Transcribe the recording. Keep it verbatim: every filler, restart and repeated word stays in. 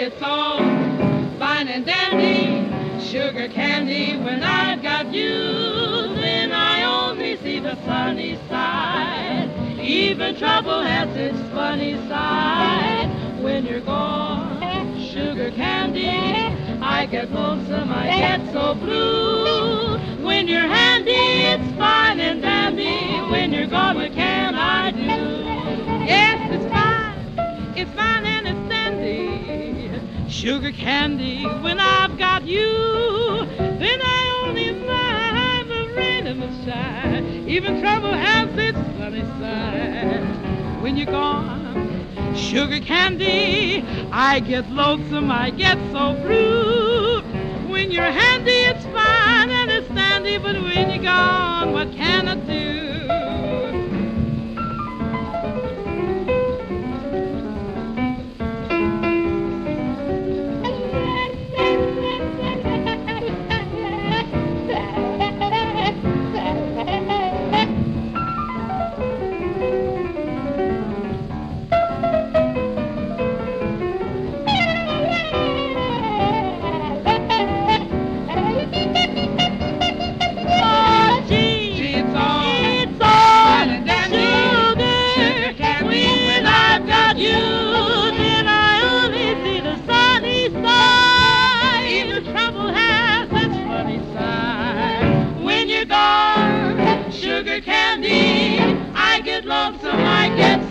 it's all fine and dandy, sugar candy. When I've got you, then I only see the sunny side. Even trouble has its funny side. When you're gone, sugar candy, I get lonesome, I get so blue. When you're handy, it's fine and dandy. When you're gone, what can I do? Yes, it's fine, it's fine and it's dandy, sugar candy. When I've got you, then I only find the rain and the shine. Even trouble has its funny side. When you're gone, sugar candy, I get lonesome, I get so blue. When you're handy, it's fine and it's dandy, but when you're gone, what can I do? Sugar candy, I get lonesome, I get